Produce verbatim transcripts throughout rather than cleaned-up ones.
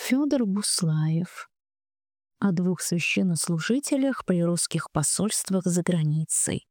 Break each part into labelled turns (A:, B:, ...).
A: Федор Буслаев. О двух священнослужителях при русских посольствах за границей.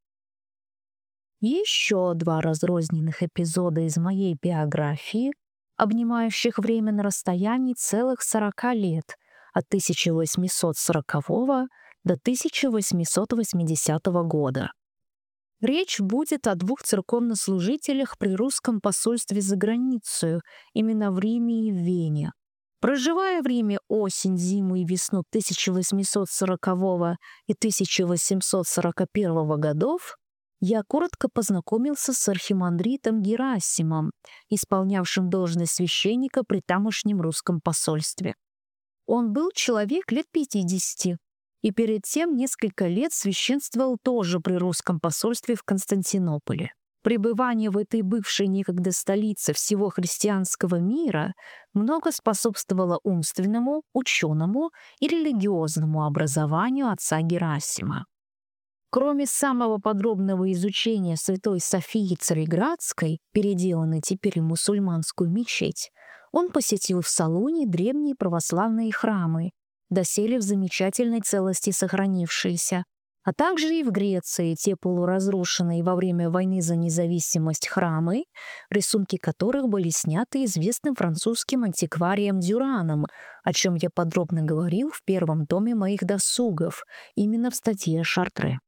A: Еще два разрозненных эпизода из моей биографии, обнимающих время на расстоянии целых сорока лет, от тысяча восемьсот сорокового до тысяча восемьсот восьмидесятого года. Речь будет о двух церковнослужителях при русском посольстве за границей, именно в Риме и в Вене. Проживая в Риме осень, зиму и весну тысяча восемьсот сорокового и тысяча восемьсот сорок первого годов, я коротко познакомился с архимандритом Герасимом, исполнявшим должность священника при тамошнем русском посольстве. Он был человек лет пятидесяти, и перед тем несколько лет священствовал тоже при русском посольстве в Константинополе. Пребывание в этой бывшей некогда столице всего христианского мира много способствовало умственному, ученому и религиозному образованию отца Герасима. Кроме самого подробного изучения Святой Софии Цареградской, переделанной теперь в мусульманскую мечеть, он посетил в Солуне древние православные храмы, доселе в замечательной целости сохранившиеся, а также и в Греции те полуразрушенные во время войны за независимость храмы, рисунки которых были сняты известным французским антикварием Дюраном, о чем я подробно говорил в первом томе моих досугов, именно в статье Шартре.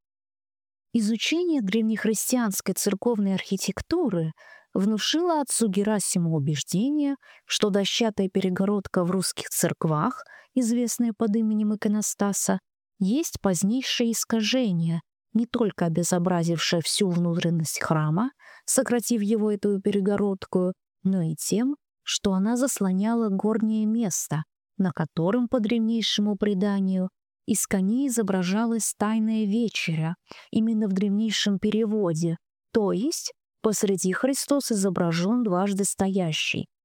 A: Изучение древнехристианской церковной архитектуры внушило отцу Герасиму убеждение, что дощатая перегородка в русских церквах, известная под именем иконостаса, есть позднейшее искажение, не только обезобразившее всю внутренность храма, сократив его эту перегородку, но и тем, что она заслоняла горнее место, на котором, по древнейшему преданию, из коней изображалась Тайная вечеря, именно в древнейшем переводе, то есть посреди Христос изображен дважды стоящий.